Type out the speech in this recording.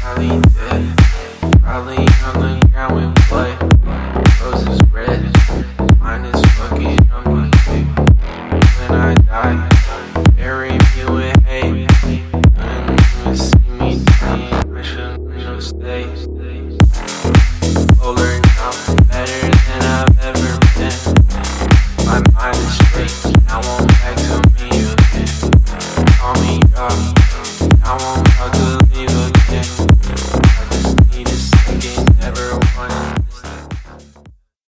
Probably dead. Probably on the ground when play. Roses